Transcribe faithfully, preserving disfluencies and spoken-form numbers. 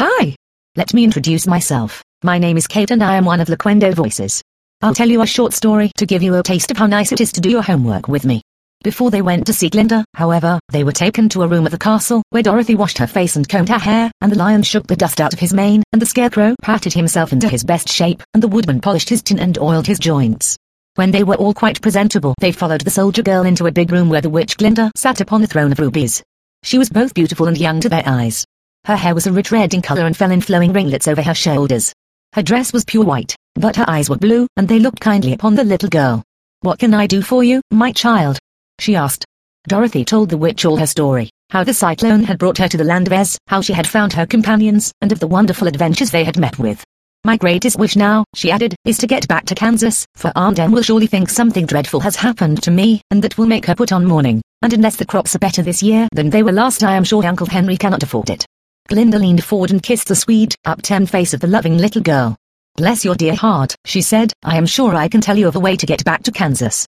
Hi! Let me introduce myself. My name is Kate and I am one of Loquendo Voices. I'll tell you a short story to give you a taste of how nice it is to do your homework with me. Before they went to see Glinda, however, they were taken to a room at the castle, where Dorothy washed her face and combed her hair, and the lion shook the dust out of his mane, and the scarecrow patted himself into his best shape, and the woodman polished his tin and oiled his joints. When they were all quite presentable, they followed the soldier girl into a big room where the witch Glinda sat upon the throne of rubies. She was both beautiful and young to their eyes. Her hair was a rich red in color and fell in flowing ringlets over her shoulders. Her dress was pure white, but her eyes were blue, and they looked kindly upon the little girl. "What can I do for you, my child?" she asked. Dorothy told the witch all her story, how the cyclone had brought her to the land of Oz, how she had found her companions, and of the wonderful adventures they had met with. "My greatest wish now," she added, "is to get back to Kansas, for Aunt Em will surely think something dreadful has happened to me, and that will make her put on mourning, and unless the crops are better this year than they were last, I am sure Uncle Henry cannot afford it." Glinda leaned forward and kissed the sweet, upturned face of the loving little girl. "Bless your dear heart," she said, "I am sure I can tell you of a way to get back to Kansas.